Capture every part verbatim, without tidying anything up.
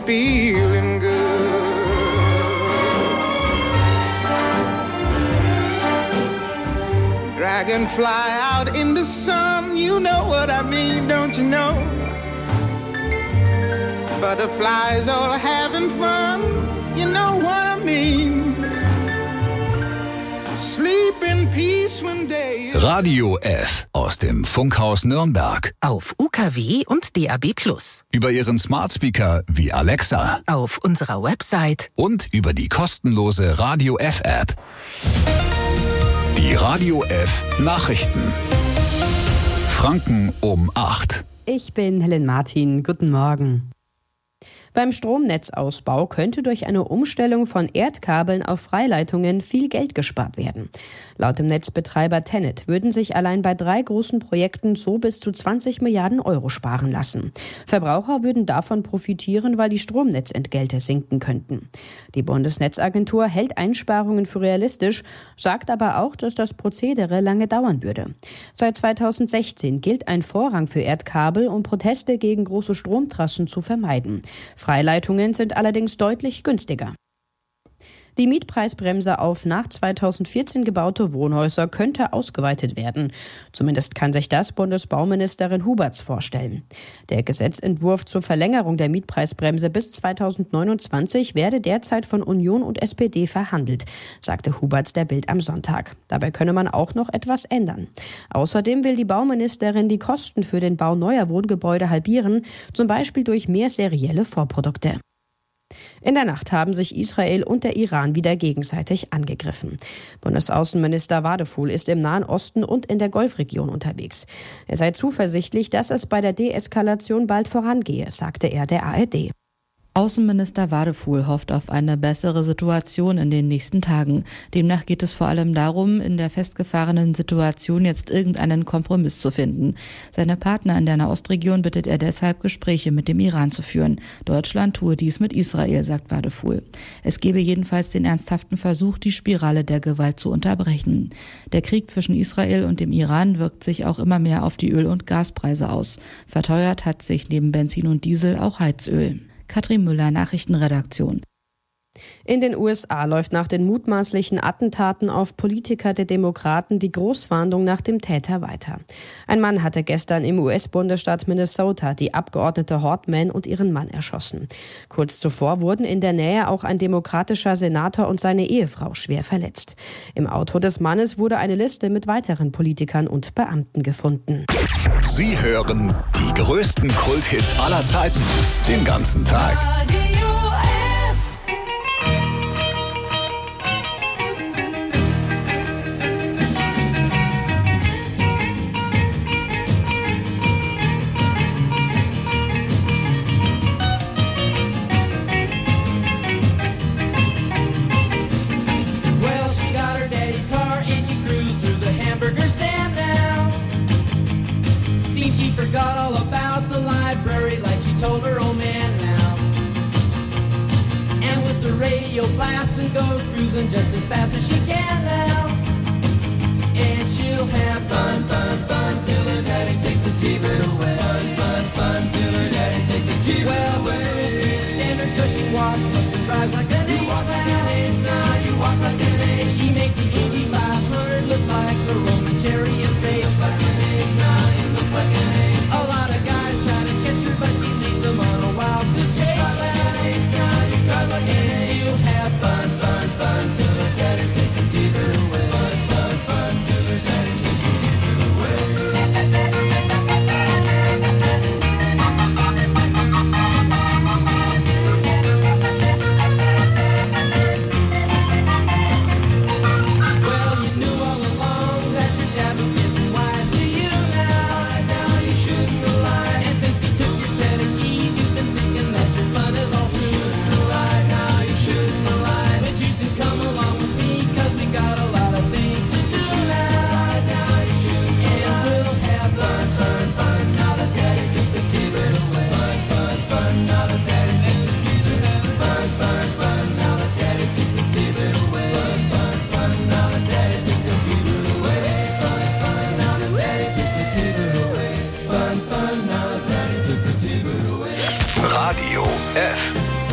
feeling good. Dragonfly out in the sun, you know what I mean, don't you know? Butterflies all having fun, you know what I mean. Sleep in peace when day is Radio F aus dem Funkhaus Nürnberg. Auf U K W und D A B plus. Über Ihren Smart Speaker wie Alexa. Auf unserer Website. Und über die kostenlose Radio F App. Die Radio F Nachrichten. Franken um acht. Ich bin Helen Martin. Guten Morgen. Beim Stromnetzausbau könnte durch eine Umstellung von Erdkabeln auf Freileitungen viel Geld gespart werden. Laut dem Netzbetreiber TenneT würden sich allein bei drei großen Projekten so bis zu zwanzig Milliarden Euro sparen lassen. Verbraucher würden davon profitieren, weil die Stromnetzentgelte sinken könnten. Die Bundesnetzagentur hält Einsparungen für realistisch, sagt aber auch, dass das Prozedere lange dauern würde. Seit zweitausendsechzehn gilt ein Vorrang für Erdkabel, um Proteste gegen große Stromtrassen zu vermeiden. Freileitungen sind allerdings deutlich günstiger. Die Mietpreisbremse auf nach zweitausendvierzehn gebaute Wohnhäuser könnte ausgeweitet werden. Zumindest kann sich das Bundesbauministerin Huberts vorstellen. Der Gesetzentwurf zur Verlängerung der Mietpreisbremse bis zweitausendneunundzwanzig werde derzeit von Union und S P D verhandelt, sagte Huberts der Bild am Sonntag. Dabei könne man auch noch etwas ändern. Außerdem will die Bauministerin die Kosten für den Bau neuer Wohngebäude halbieren, zum Beispiel durch mehr serielle Vorprodukte. In der Nacht haben sich Israel und der Iran wieder gegenseitig angegriffen. Bundesaußenminister Wadefuhl ist im Nahen Osten und in der Golfregion unterwegs. Er sei zuversichtlich, dass es bei der Deeskalation bald vorangehe, sagte er der A R D. Außenminister Wadefuhl hofft auf eine bessere Situation in den nächsten Tagen. Demnach geht es vor allem darum, in der festgefahrenen Situation jetzt irgendeinen Kompromiss zu finden. Seine Partner in der Nahostregion bittet er deshalb, Gespräche mit dem Iran zu führen. Deutschland tue dies mit Israel, sagt Wadefuhl. Es gebe jedenfalls den ernsthaften Versuch, die Spirale der Gewalt zu unterbrechen. Der Krieg zwischen Israel und dem Iran wirkt sich auch immer mehr auf die Öl- und Gaspreise aus. Verteuert hat sich neben Benzin und Diesel auch Heizöl. Katrin Müller, Nachrichtenredaktion. In den U S A läuft nach den mutmaßlichen Attentaten auf Politiker der Demokraten die Großfahndung nach dem Täter weiter. Ein Mann hatte gestern im U S-Bundesstaat Minnesota die Abgeordnete Hortman und ihren Mann erschossen. Kurz zuvor wurden in der Nähe auch ein demokratischer Senator und seine Ehefrau schwer verletzt. Im Auto des Mannes wurde eine Liste mit weiteren Politikern und Beamten gefunden. Sie hören die größten Kulthits aller Zeiten den ganzen Tag. Forgot all about the library like she told her old man now. And with the radio blasting goes cruising just as fast as she can now. And she'll have fun, fun, fun till her daddy takes the T V away. Fun, fun, fun till her daddy takes the T V well, away. Well, the girls can't stand her 'cause she walks, looks and drives like an ace. You walk like an ace now, you walk like an ace. She makes the Indy five hundred look like the Roman chariot race. Like an ace now, you look like an ace. A lot of guys try to catch her, but she leads them on a wild goose chase. Like an ace now, you drive like an ace. She'll have fun, fun, fun till her daddy takes the T V away. Fun, fun, fun till her daddy takes the T V away. Well, you knew all along that your dad was getting wise to you now. Now you shouldn't rely. And since he took your set of keys, you've been thinking that your fun is all through. You shouldn't rely. Now you shouldn't rely. But you can come along with me, 'cause we got a lot of things to do now. Now you shouldn't. And we'll have fun, fun, fun. Now that daddy took the T V away. Fun, fun, fun. Now that daddy took the T V away. Fun, fun, fun. Now that daddy took the T V away. Fun, fun, fun. Now that daddy took the T V away. Fun, fun. Now that daddy took the T V away. Fun, fun. Now that daddy took the T V away. Radio F.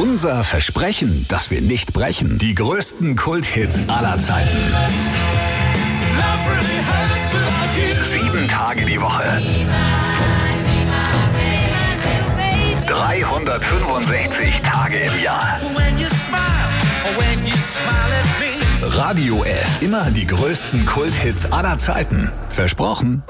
Unser Versprechen, das wir nicht brechen. Die größten Kulthits aller Zeiten. Sieben Tage die Woche. dreihundertfünfundsechzig Tage im Jahr. Radio F. Immer die größten Kulthits aller Zeiten. Versprochen.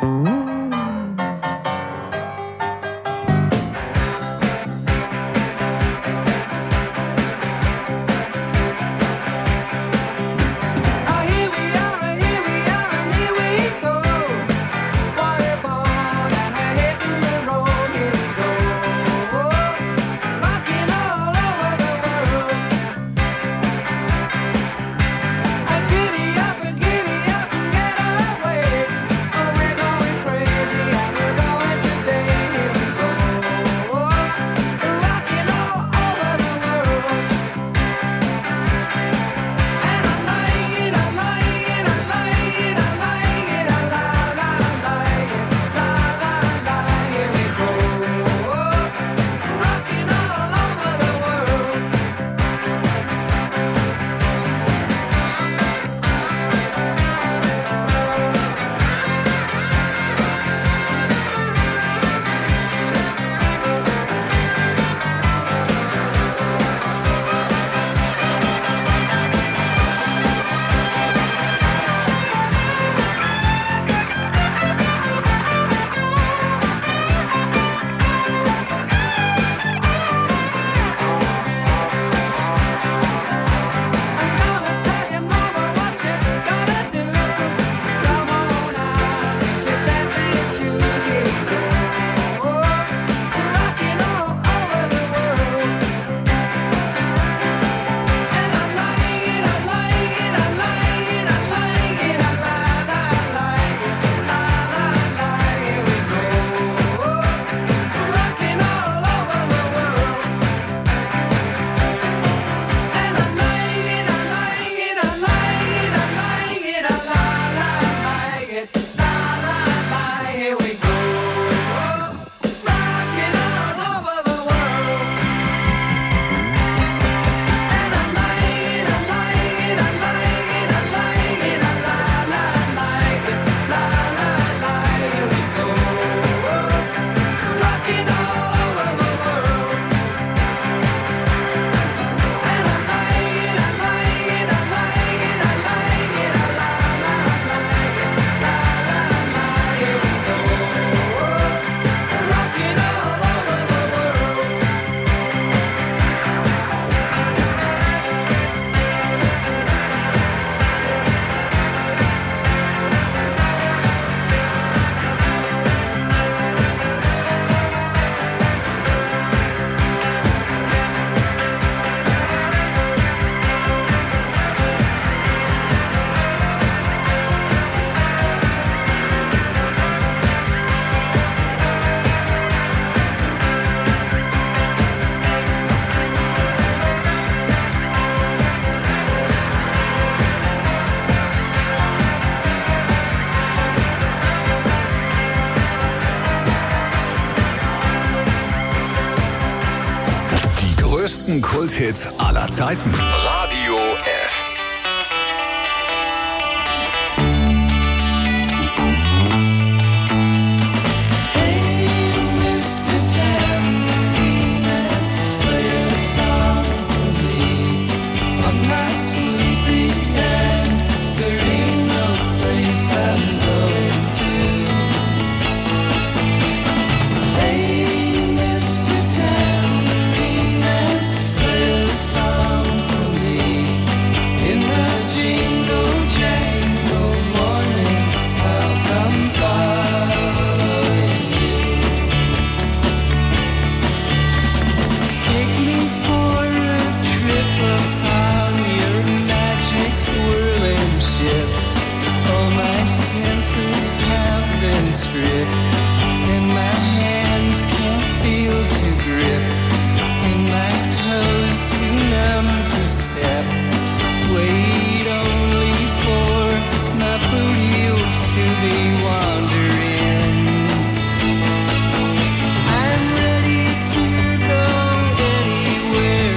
größten Kulthits aller Zeiten. Radio F. I'm ready to go anywhere.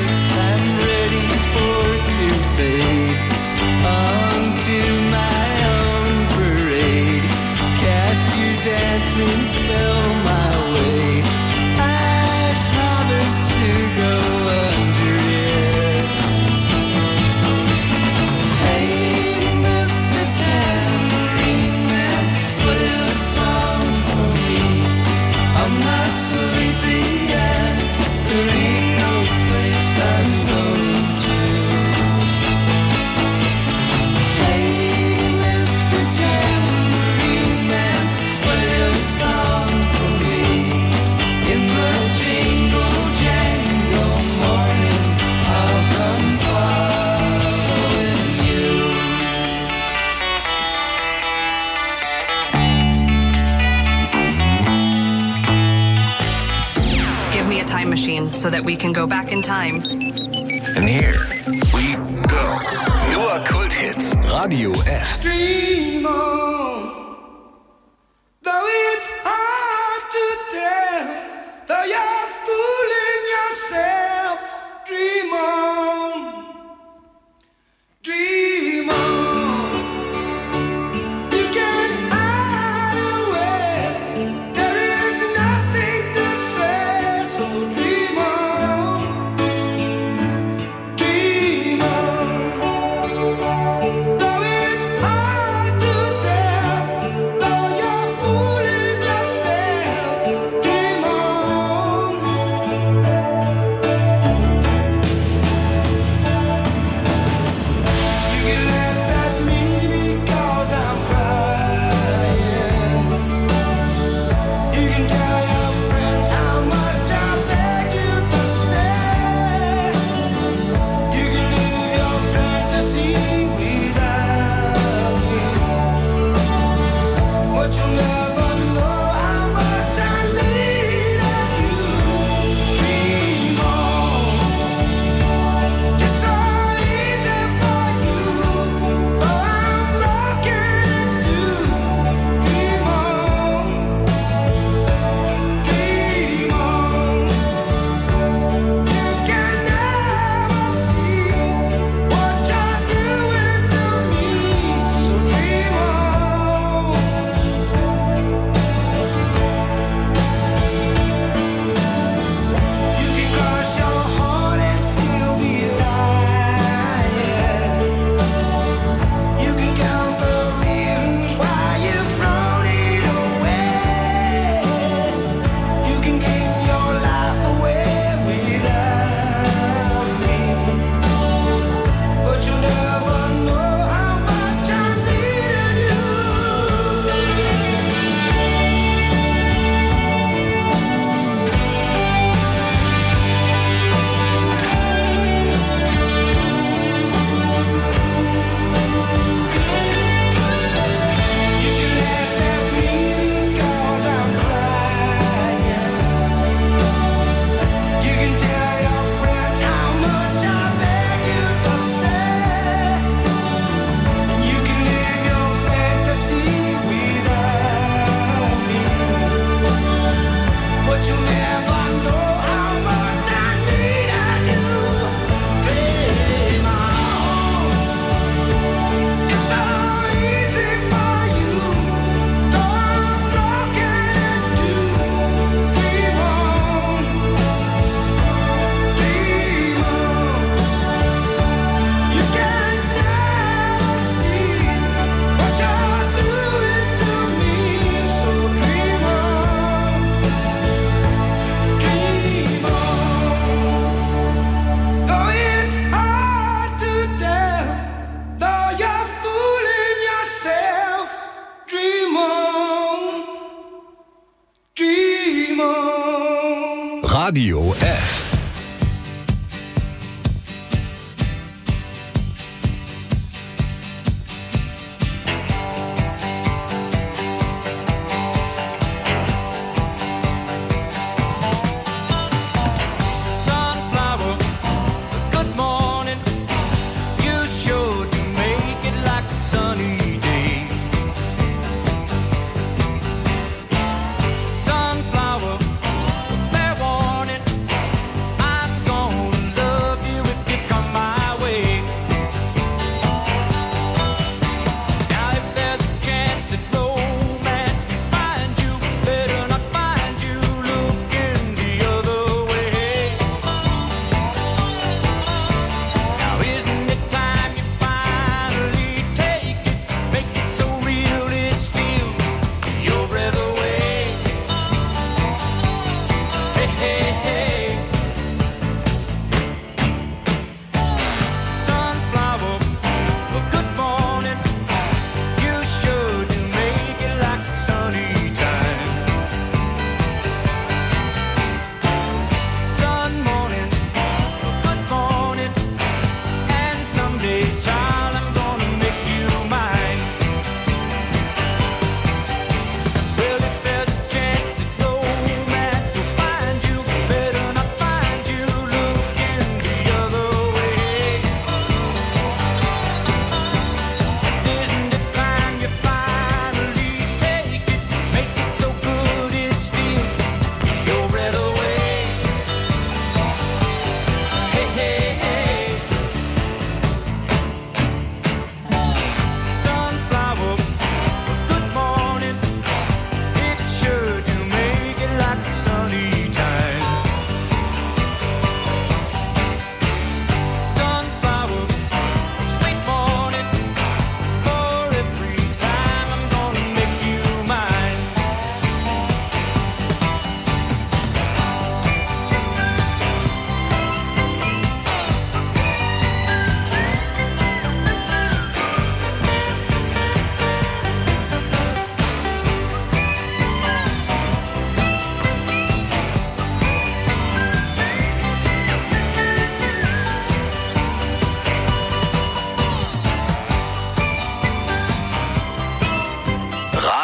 machine so that we can go back in time. And here we go. Nur Kulthits. Radio F. Dream on. Though it's hard to tell, though you're fooling yourself, dream on, dream on. You can't hide away, there is nothing to say, so dream on, dream on. Though it's hard to tell, though you're fooling yourself, dream on. You can laugh at me because I'm crying. You can tell your friends how much I begged you to stay. You can live your fantasy without me, but you'll never know how much I needed you. Dream on. It's so easy for you, so I'm rocking too. Dream on, dream on. You can never see what you're doing to me, so dream on. You can cross your heart and still be lying. You can count the reasons why you've thrown it away. You can give your life away without me, but you'll never know how much I needed you. You can laugh at me because I'm crying. You can tell your friends how much I begged you to stay. And you can live your fantasy without me, but you'll never know how much I needed you. Dream on. It's so easy for you, though I'm rocking it too. Dream on, dream on. You can never see what you're doing to me, so dream on, dream on. Though it's hard to tell, though you're fooling yourself, dream on, dream on. Radio F. Sunflower, good morning. You sure do make it like a sunny day. Sunflower, fair warning.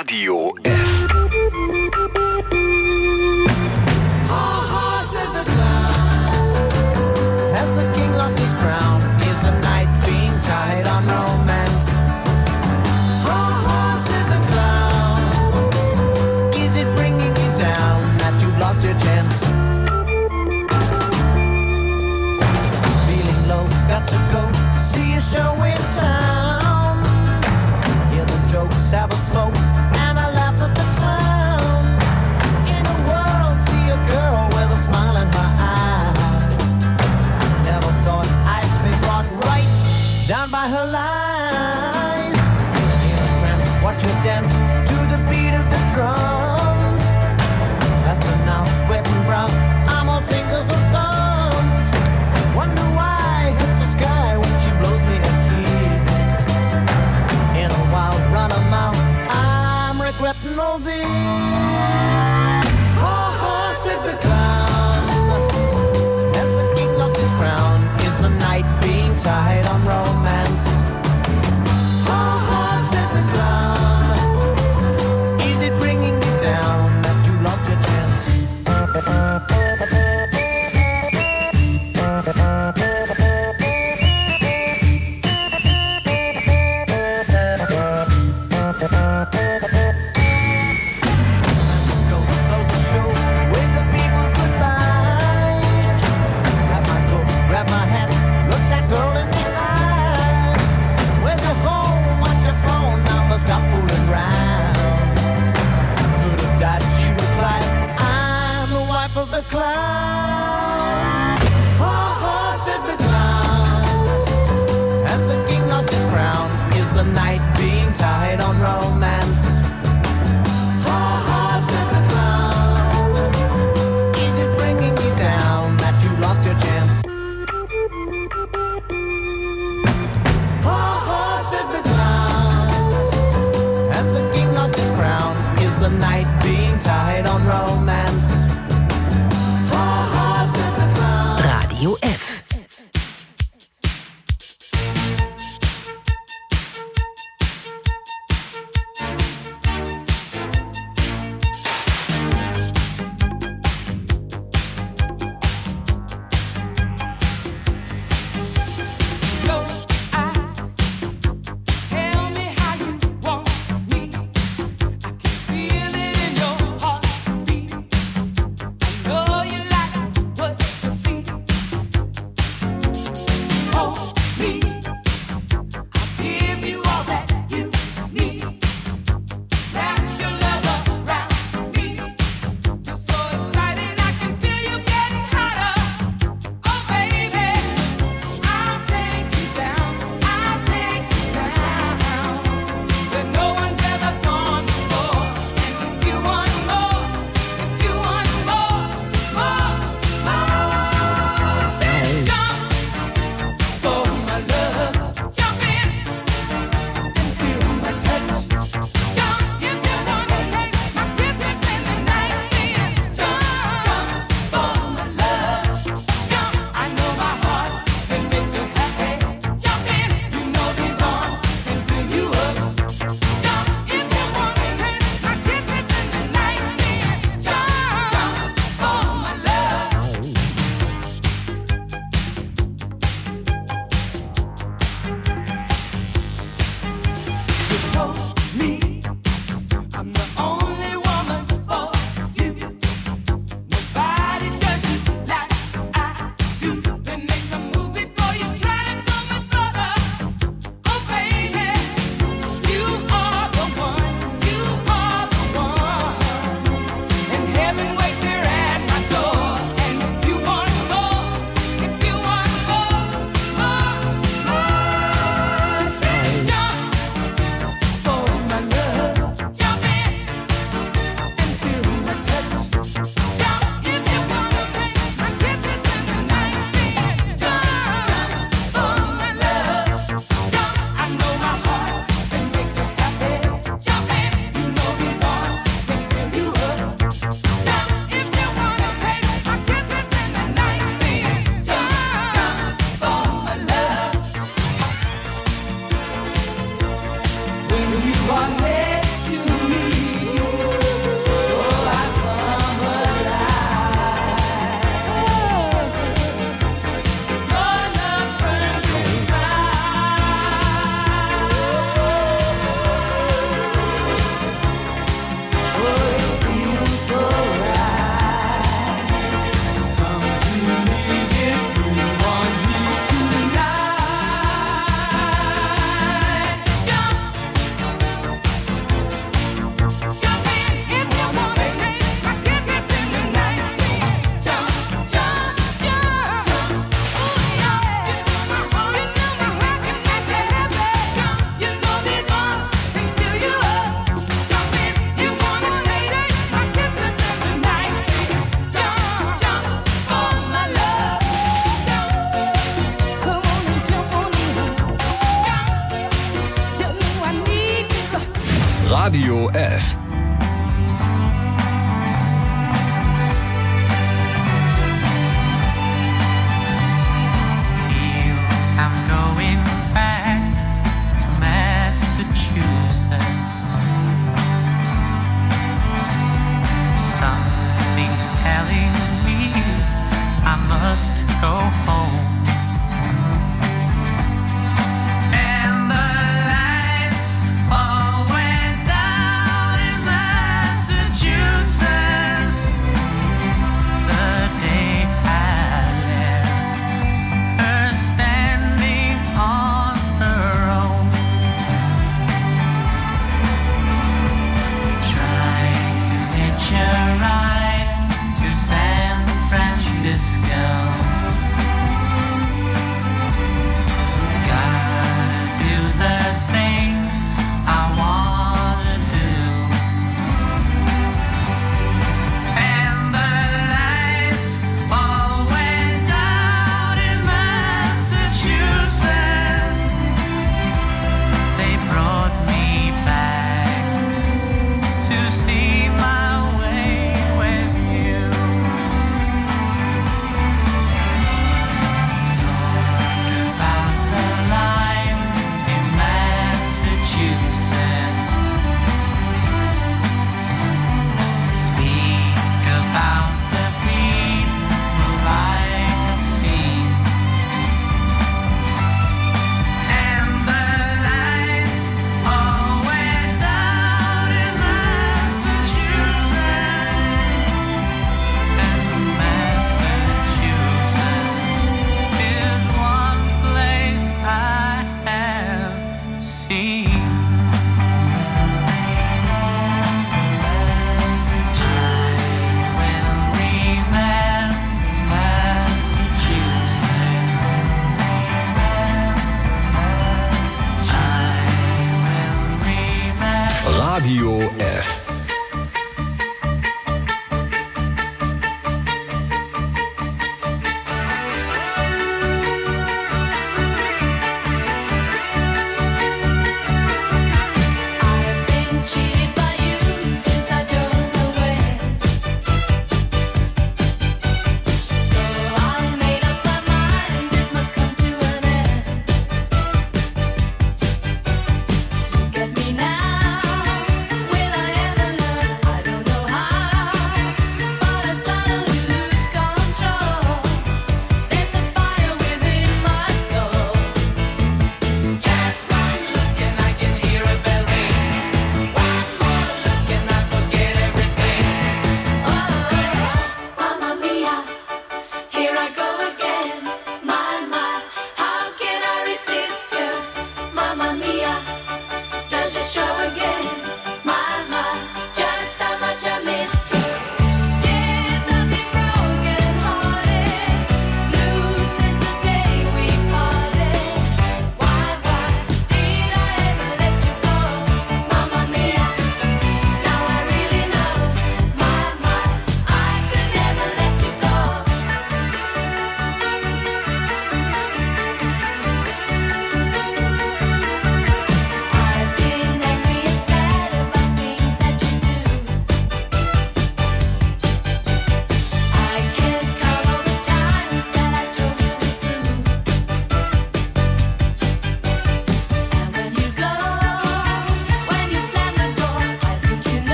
Radio F. Ha ha, said the clown, as the king lost his crown. Is the night being tied on romance? Ha ha, said the clown, is it bringing you down that you've lost your chance? Feeling low, got to go see a show in town. Hear the jokes, have a smoke, and I laugh at the clown. In a world, see a girl with a smile in her eyes. Never thought I'd be brought right down by her lies. In a trance, watch her dance to the beat of the drums. Faster now, sweating brown, I'm all fingers and thumbs. Wonder why I hit the sky when she blows me a kiss. In a wild run of mouth, I'm regretting all this. Ha ha, said the clown, as the king lost his crown. Is the night being tied on romance? Ha ha, said the clown, is it bringing you down that you lost your chance? F. I'm going back to Massachusetts. Something's telling me I must go home. And the lights all went down in Massachusetts the day I left her standing on her own, trying to hitch a ride to San Francisco.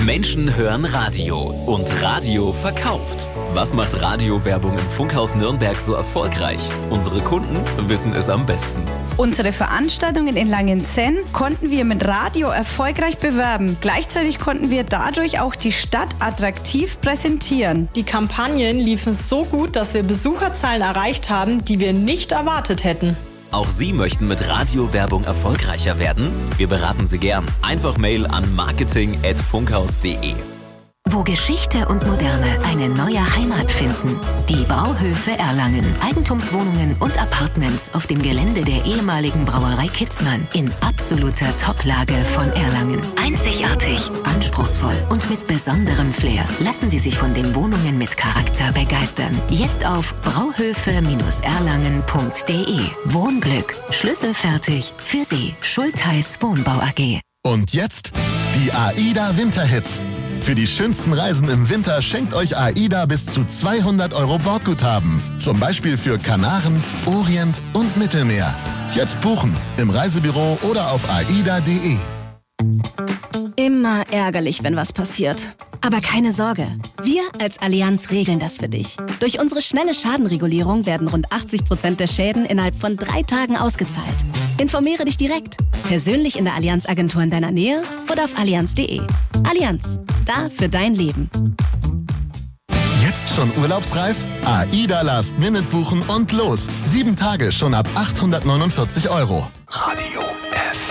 Menschen hören Radio und Radio verkauft. Was macht Radiowerbung im Funkhaus Nürnberg so erfolgreich? Unsere Kunden wissen es am besten. Unsere Veranstaltungen in Langenzenn konnten wir mit Radio erfolgreich bewerben. Gleichzeitig konnten wir dadurch auch die Stadt attraktiv präsentieren. Die Kampagnen liefen so gut, dass wir Besucherzahlen erreicht haben, die wir nicht erwartet hätten. Auch Sie möchten mit Radiowerbung erfolgreicher werden? Wir beraten Sie gern. Einfach Mail an marketing at funkhaus punkt de. Wo Geschichte und Moderne eine neue Heimat finden. Die Brauhöfe Erlangen. Eigentumswohnungen und Apartments auf dem Gelände der ehemaligen Brauerei Kitzmann. In absoluter Toplage von Erlangen. Einzigartig, anspruchsvoll und mit besonderem Flair. Lassen Sie sich von den Wohnungen mit Charakter begeistern. Jetzt auf brauhöfe erlangen punkt de. Wohnglück. Schlüsselfertig für Sie. Schultheiß Wohnbau A G. Und jetzt die AIDA Winterhits. Für die schönsten Reisen im Winter schenkt euch AIDA bis zu zweihundert Euro Bordguthaben. Zum Beispiel für Kanaren, Orient und Mittelmeer. Jetzt buchen im Reisebüro oder auf aida punkt de. Immer ärgerlich, wenn was passiert. Aber keine Sorge, wir als Allianz regeln das für dich. Durch unsere schnelle Schadenregulierung werden rund achtzig Prozent der Schäden innerhalb von drei Tagen ausgezahlt. Informiere dich direkt, persönlich in der Allianz-Agentur in deiner Nähe oder auf allianz punkt de. Allianz, da für dein Leben. Jetzt schon urlaubsreif? AIDA Last Minute buchen und los. Sieben Tage schon ab achthundertneunundvierzig Euro. Radio F.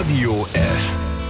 Radio F.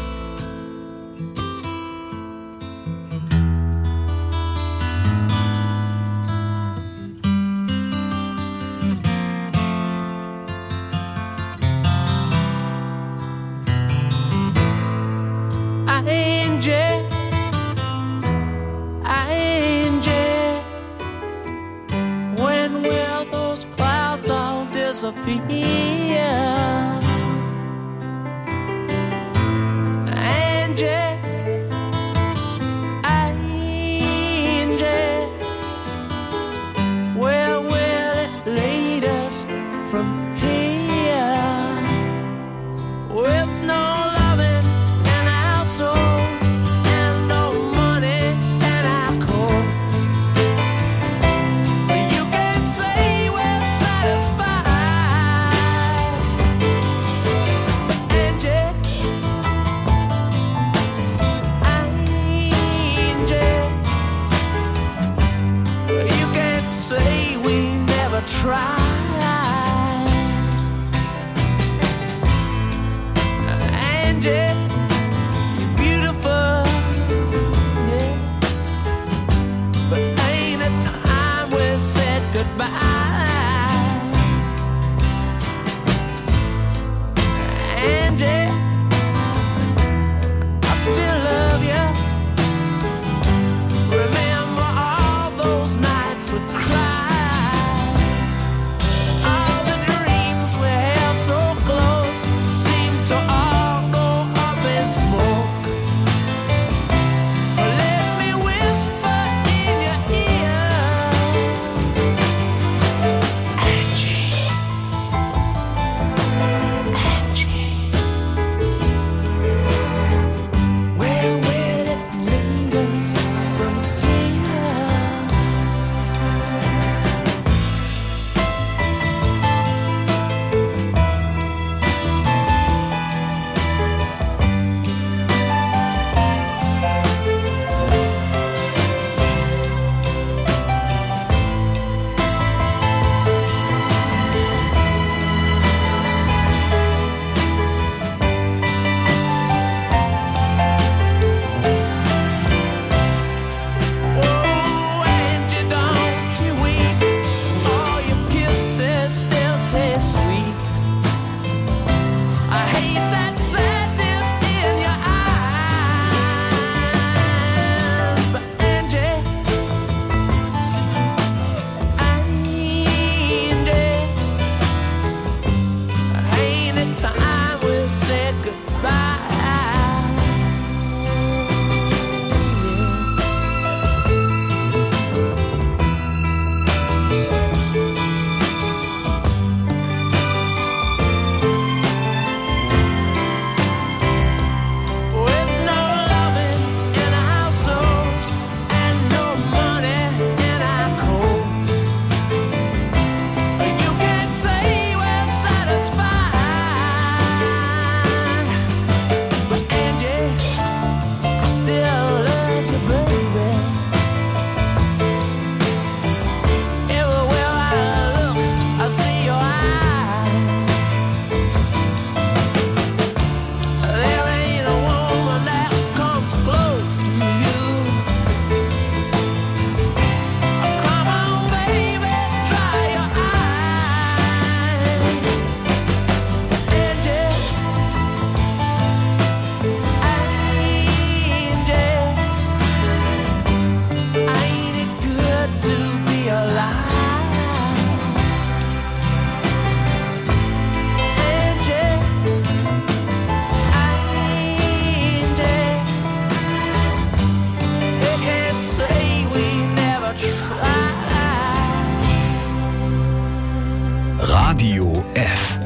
Radio F.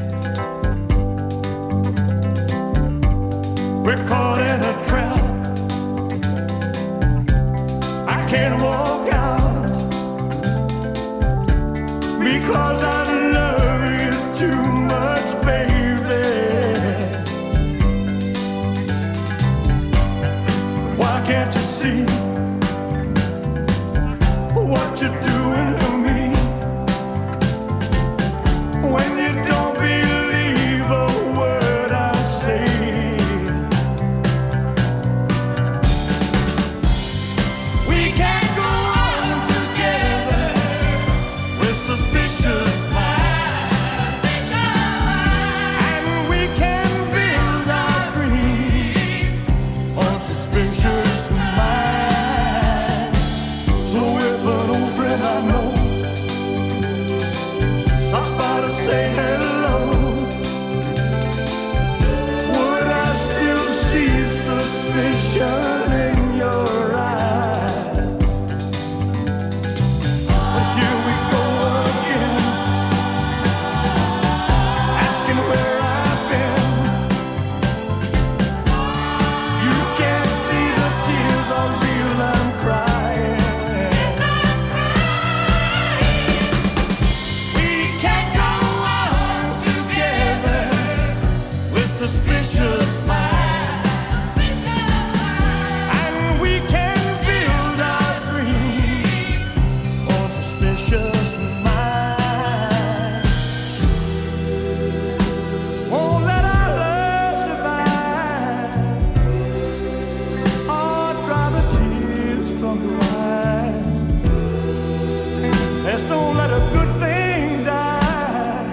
We're caught in a trap. I can't walk out because I love you too much, baby. Why can't you see what you're doing to me? When you don't believe a word I say, suspicion in your eyes. But here we go again, asking where I've been. You can't see the tears are real, I'm crying. We can't go on together with suspicious minds. And we can build our dreams on suspicious minds. Won't let our love survive or dry the tears from your eyes. Let's don't let a good thing die.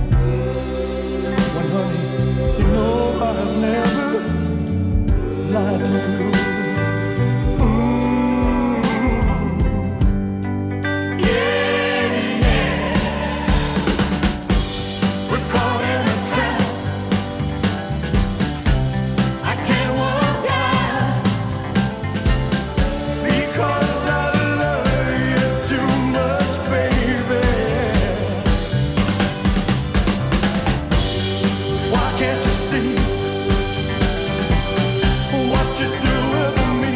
When honey, you know I've never lied to you. Mm. Yeah, yes. We're caught in a trap. I can't walk out because I love you too much, baby. Why can't you see what you do with me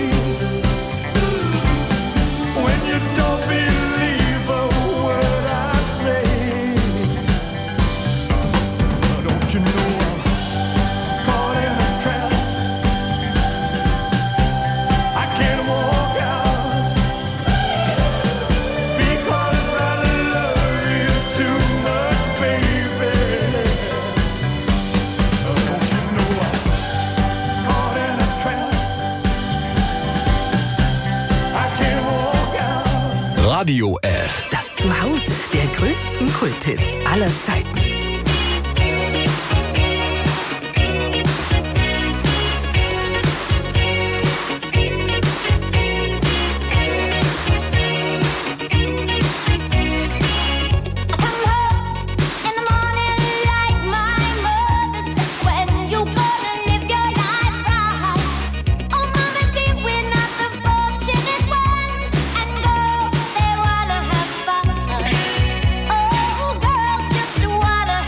when you don't believe a word I say? Don't you know I'm caught in a trap? I can't walk out because I love you too much, baby. Don't you know I'm caught in a trap? I can't walk out. Radio F. Das Zuhause der größten Kulthits aller Zeiten. Oh, girls just wanna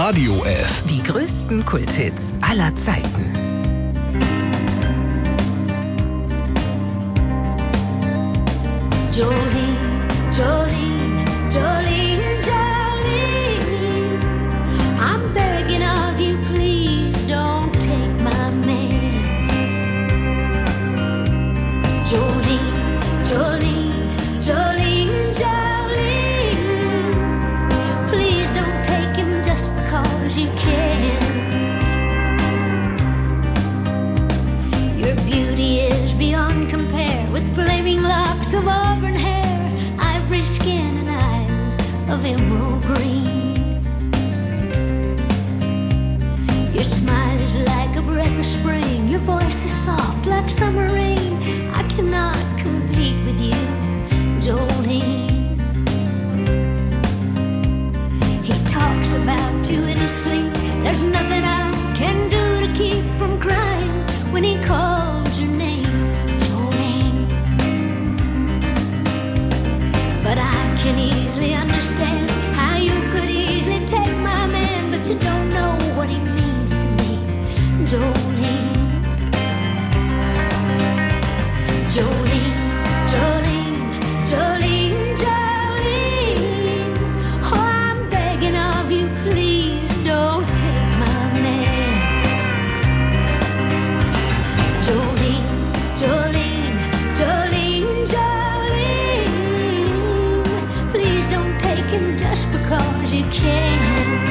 Radio F. Die größten Kulthits aller Zeiten. Jolene, Jolene, Jolene, Jolene, I'm begging of you, please don't take my man. Jolene, Jolene, Jolene, Jolene, please don't take him just because you can. Your beauty is beyond compare with flaming locks of auburn hair, ivory skin and eyes of emerald green. Your smile is like a breath of spring, your voice is soft like summer rain. I cannot compete with you, Jolene. He talks about you in his sleep, there's nothing I can do to keep from crying when he calls your name. But I can easily understand how you could easily take my man, but you don't know what he means to me, Jolene. Jolene, Jolene, Jolene, Jolene, oh, I'm begging of you, please don't take my man. Jolene, Jolene, Jolene, Jolene, please don't take him just because you can.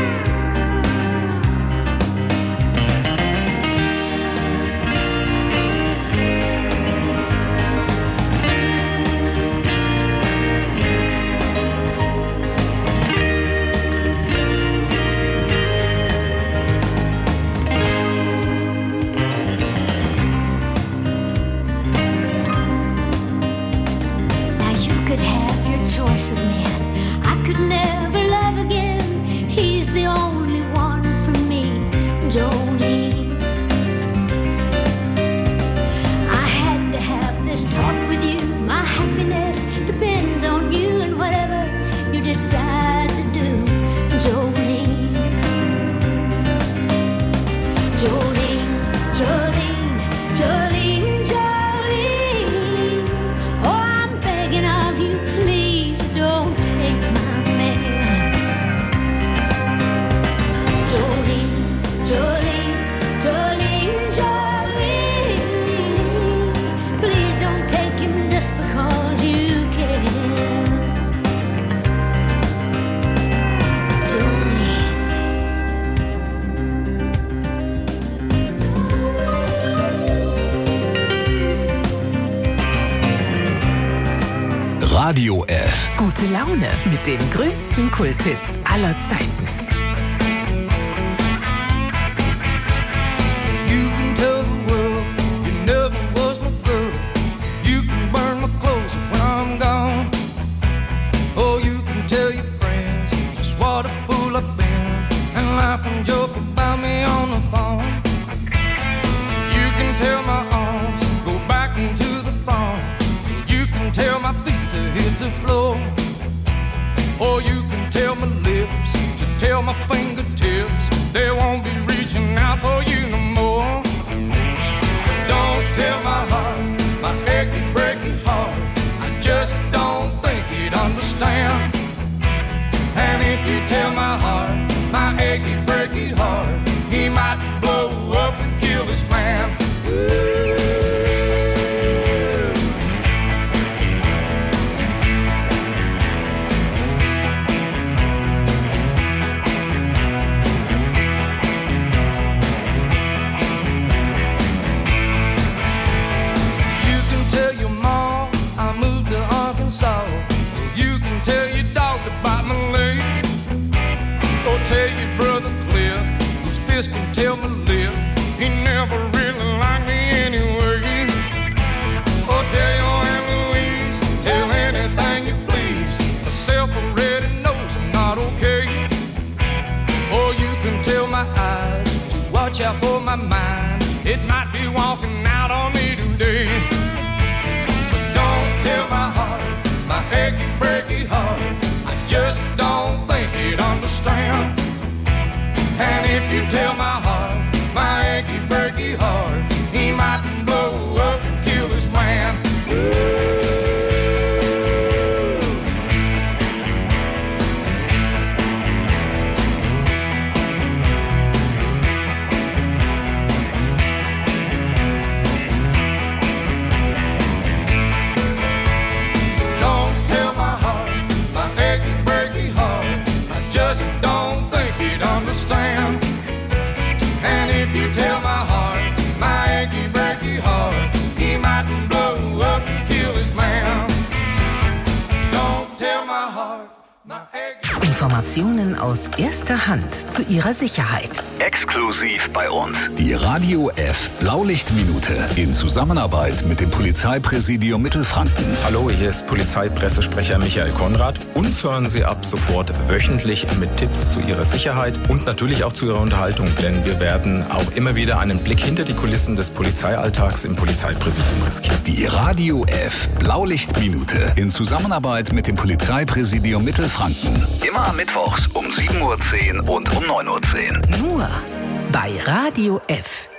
Now you could have your choice of men, I could never love again. He's the only one for me, Jolene. I had to have this talk with you. My happiness depends on you and whatever you decide to do, Jolene. Jolene, Jolene, Jolene, Jolene, oh, I'm begging of you, please don't take my man. Jolene, Jolene, Jolene, Jolene, please don't take him just because you can. Radio F. Gute Laune mit den größten Kulthits aller Zeiten. You can tell the world you never was my girl. You can burn my clothes when I'm gone. Oh, you can tell your friends just what a fool I've been and laugh and joke about me on the phone. You can tell my arms go back into the farm. You can tell my feet to hit the floor. Or you can tell my lips to tell my fingertips they won't be reaching out for you no more. Don't tell my heart, my achy, breaky heart, I just don't think he'd understand. And if you tell my heart, my achy, breaky heart, he might blow up and kill this man. You can tell your dog to bite my leg, or tell your brother And if you tell my heart, my achy breaky heart, he might blow up and kill this man. Informationen aus erster Hand zu Ihrer Sicherheit. Exklusiv bei uns. Die Radio F Blaulichtminute in Zusammenarbeit mit dem Polizeipräsidium Mittelfranken. Hallo, hier ist Polizeipressesprecher Michael Konrad. Uns hören Sie ab sofort wöchentlich mit Tipps zu Ihrer Sicherheit und natürlich auch zu Ihrer Unterhaltung, denn wir werden auch immer wieder einen Blick hinter die Kulissen des Polizeialltags im Polizeipräsidium riskieren. Die Radio F Blaulichtminute in Zusammenarbeit mit dem Polizeipräsidium Mittelfranken. Immer mittwochs um sieben Uhr zehn und um neun Uhr zehn. Nur bei Radio F.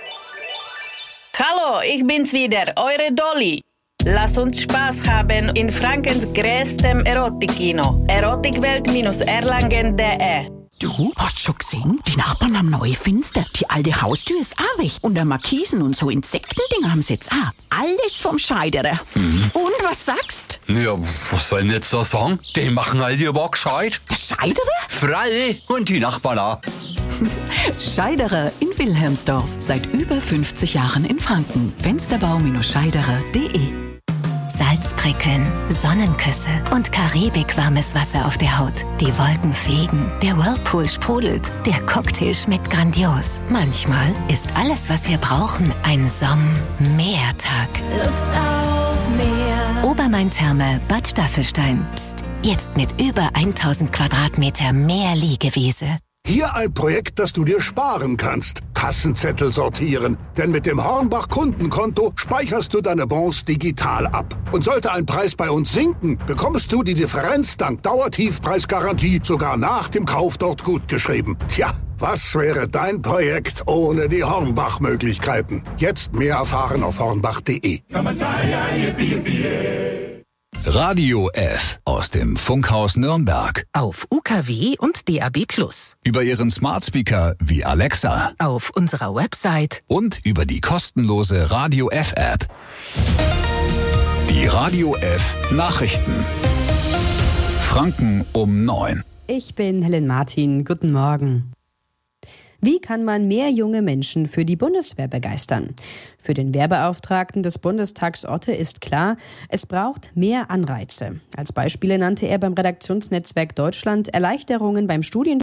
Hallo, ich bin's wieder, eure Dolly. Lasst uns Spaß haben in Frankens größtem Erotikkino. Erotikwelt-Erlangen punkt de. Du, hast schon gesehen? Die Nachbarn haben neue Fenster. Die alte Haustür ist auch weg. Und der Markisen und so Insektendinger haben sie jetzt auch. Alles vom Scheiderer. Mhm. Und was sagst? Ja, was soll ich denn jetzt da sagen? Die machen all die aber gescheit. Der Scheiderer? Freilich. Und die Nachbarn auch. Scheiderer in Wilhelmsdorf. Seit über fünfzig Jahren in Franken. Fensterbau Scheiderer punkt de. Salzprickeln, Sonnenküsse und karibikwarmes Wasser auf der Haut. Die Wolken fliegen, der Whirlpool sprudelt, der Cocktail schmeckt grandios. Manchmal ist alles, was wir brauchen, ein Somm-Meertag. Lust auf Meer. Obermain-Therme Bad Staffelstein. Psst, jetzt mit über tausend Quadratmeter mehr Liegewiese. Hier ein Projekt, das du dir sparen kannst. Kassenzettel sortieren. Denn mit dem Hornbach-Kundenkonto speicherst du deine Bons digital ab. Und sollte ein Preis bei uns sinken, bekommst du die Differenz dank Dauertiefpreisgarantie sogar nach dem Kauf dort gutgeschrieben. Tja, was wäre dein Projekt ohne die Hornbach-Möglichkeiten? Jetzt mehr erfahren auf hornbach punkt de. Radio F aus dem Funkhaus Nürnberg. Auf U K W und D A B plus. Über Ihren Smartspeaker wie Alexa. Auf unserer Website. Und über die kostenlose Radio F App. Die Radio F Nachrichten. Franken um neun. Ich bin Helen Martin. Guten Morgen. Wie kann man mehr junge Menschen für die Bundeswehr begeistern? Für den Wehrbeauftragten des Bundestags Otte ist klar, es braucht mehr Anreize. Als Beispiele nannte er beim Redaktionsnetzwerk Deutschland Erleichterungen beim Studien